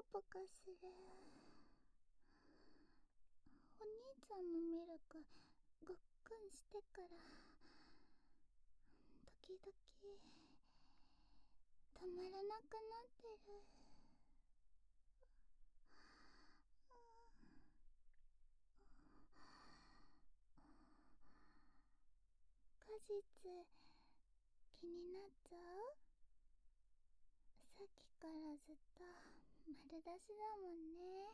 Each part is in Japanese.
ポカする。お兄ちゃんのミルクごっくんしてから時々止まらなくなってる。果実気になっちゃう？さっきからずっと丸出しだもんね。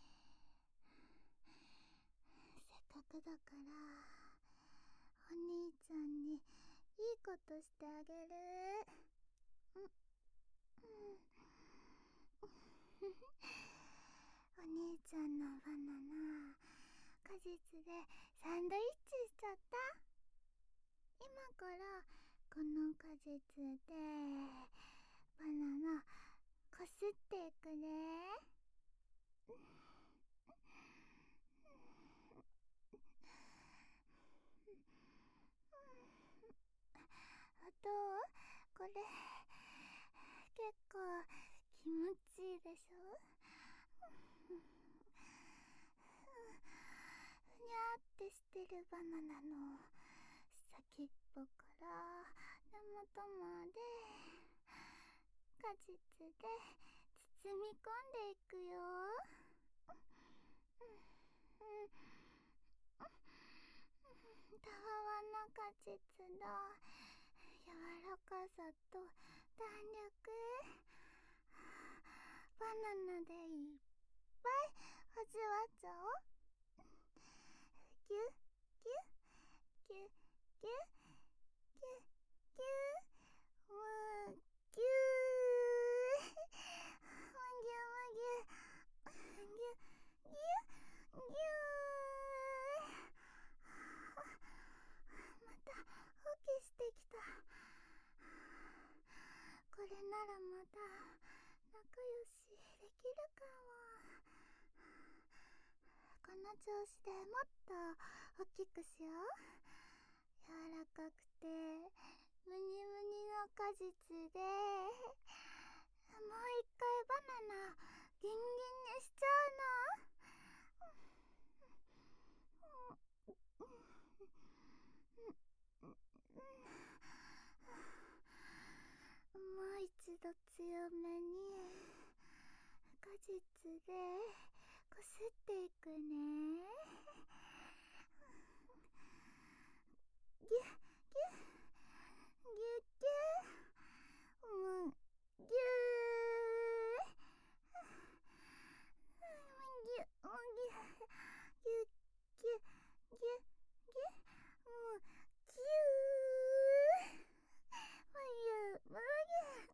せっかくだからお兄ちゃんにいいことしてあげる。お兄ちゃんのバナナ果実でサンドイッチしちゃった。今からこの果実でバナナこすっていくね。どう？これ結構気持ちいいでしょ？ふにゃーってしてるバナナの先っぽから根元まで果実で包み込んでいくよ。たわわの果実の柔らかさと弾力、バナナでいっぱい味わっちゃおう。ギュッギュッギュッギュッギュッギュッむぎゅーむぎゅむぎゅむぎゅぎゅぎゅまたオキしてきた。これならまた仲良しできるかも。この調子でもっと大きくしよう。柔らかくてムニムニの果実でもう一回バナナギンギンにしちゃうの。もう一度強めに果実でこすっていくね。ギュッギュッギュッギュッギューギュッギュッギュッギュッギュッギューむぎゅむぎゅ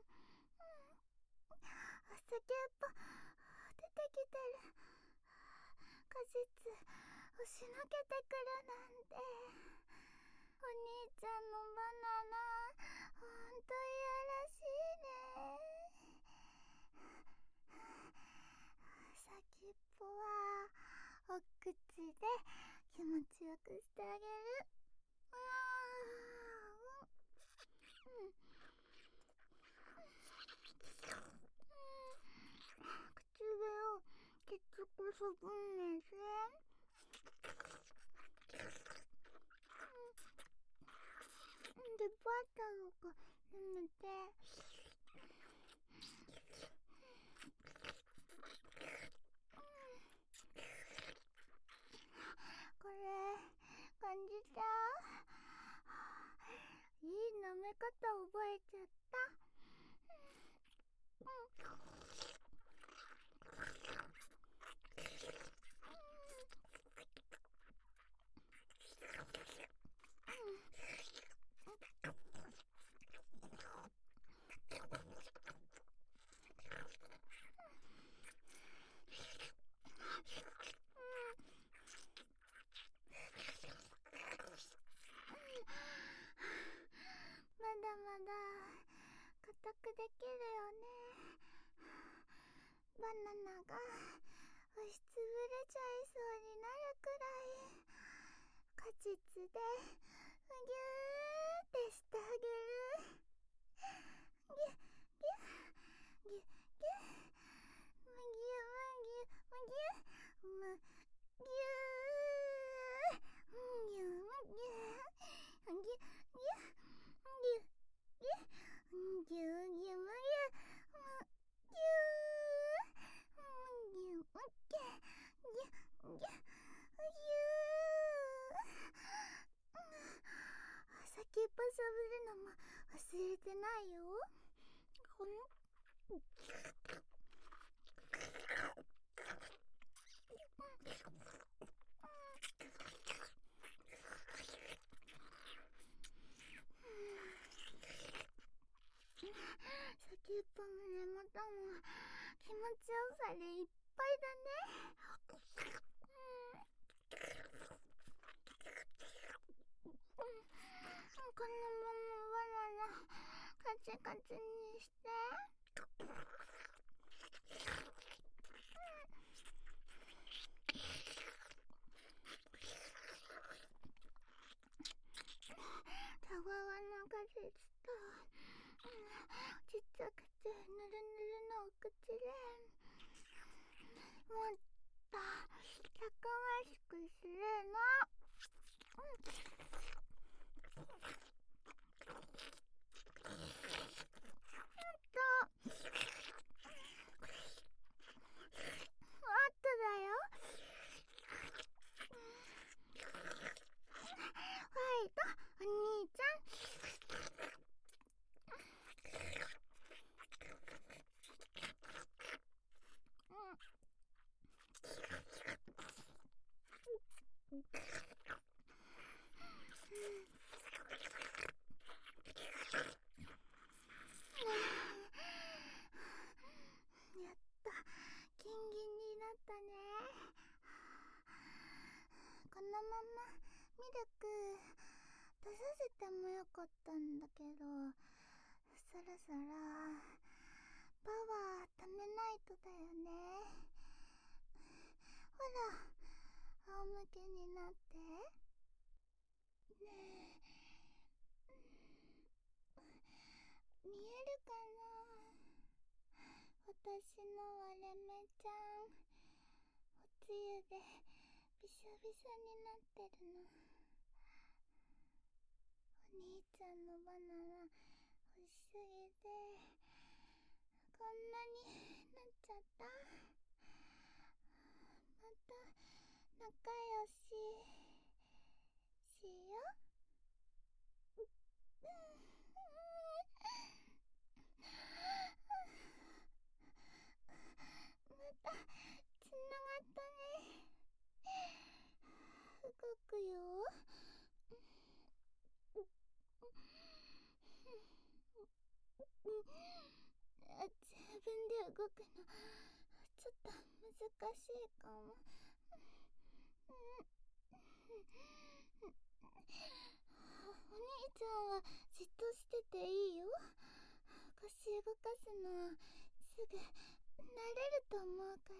お酒っぽ出てきてる。果実押しのけてくるなんて。お兄ちゃんのバナナほんといやらしいね。先っぽはお口で気持ちよくしてあげる。口笛をきつくするんですね。でバターを舐めてこれ感じた？いい舐め方覚えちゃった。まだまだ固くできるよね。バナナが押しつぶれちゃいそうになるくらい果実でむぎゅーってしてあげる。ギュッギュッギュッギュッむ忘れてないよ。この先っぽも根元も気持ちよさでいっぱいだね。このままバナナカチカチにして。たわわの果実と、ちっちゃくてぬるぬるのお口でもっとたくましくするの。もっとだよ。ファイトお兄ちゃん。やっとギンギンになったね。このままミルク出させてもよかったんだけど、そろそろパワー貯めないとだよね。ほら、仰向けになって。ねえ、見えるかな、私の割れ目ちゃん。おつゆでびしょびしょになってるの。お兄ちゃんのバナナ欲しすぎてこんなになっちゃった。また仲良ししよ。またつながったね。動くよ。自分で動くのちょっと難しいかも。お兄ちゃんはじっとしてていいよ。腰動かすのすぐ慣れると思うから。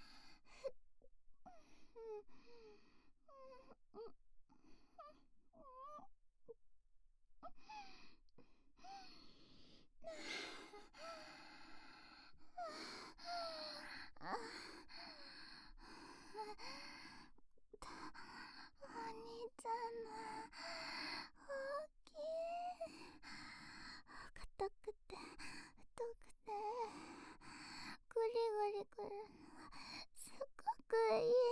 お兄ちゃんの大きい、硬くて太くてグリグリくるのすごくいい。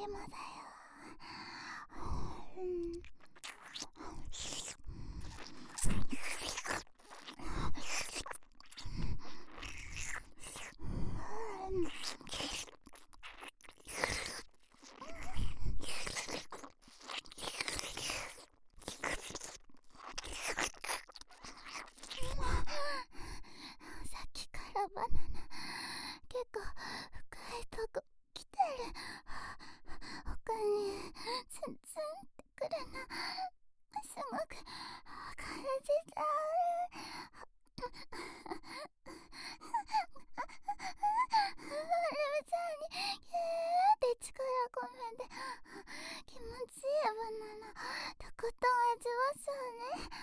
りもだよ。さっきからバナナ結構深いとこ来てる。他にツンツンってくるのすごく感じちゃう。ルムちゃんにギューって力込めて気持ちいいバナナとことん味わそうね。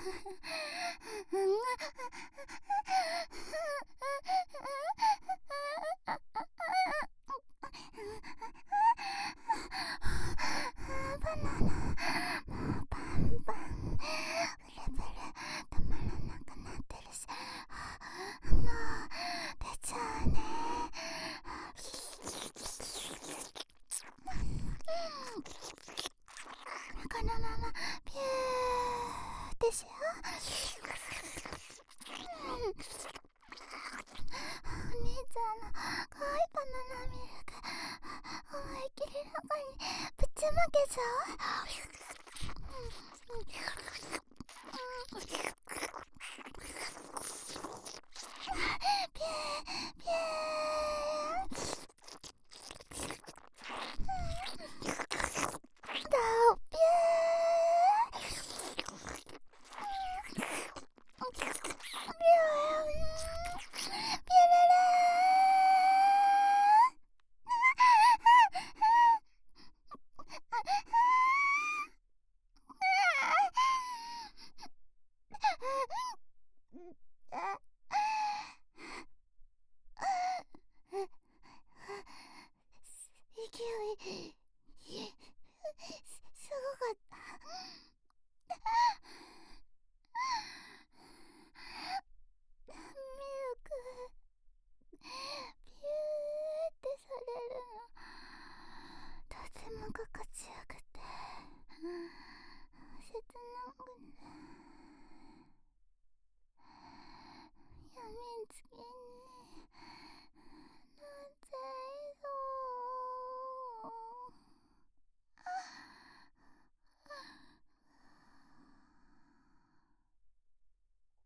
バナナもうパンパンブルブル止まらなくなってるし、もう出ちゃうね。このままピューってしよう。お兄ちゃんの可愛いバナナミルク思いっきり中にぶちまけちゃう。